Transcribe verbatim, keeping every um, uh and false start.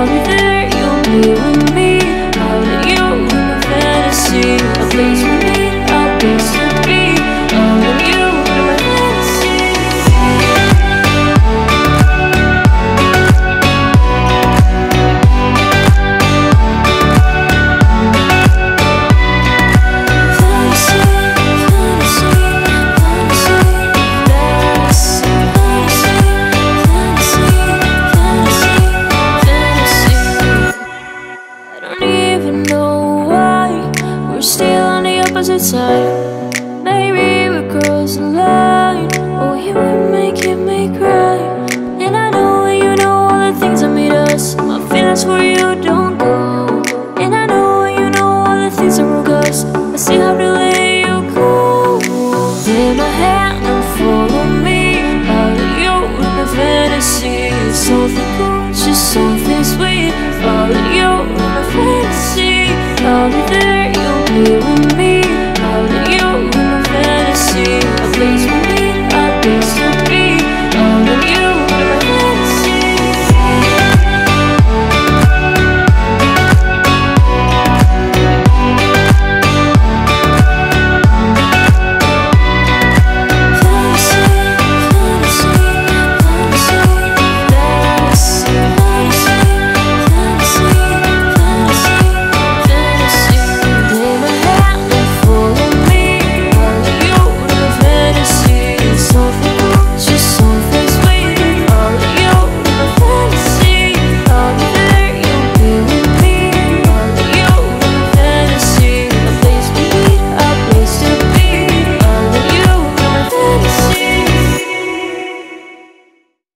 I'll be there, you'll be with me. I'll let you in my fantasy. A place we meet, a place to be. I'll let you in my fantasy. Side. Maybe we cross the line. Oh, you were making me cry. And I know you know all the things that made us. My feelings for you don't go. And I know you know all the things that broke us. I still have to let you go. Take my hand and follow me. I'll let you in my fantasy. Something cool, just something sweet. I'll let you in my fantasy. I'll be there, you'll be with me.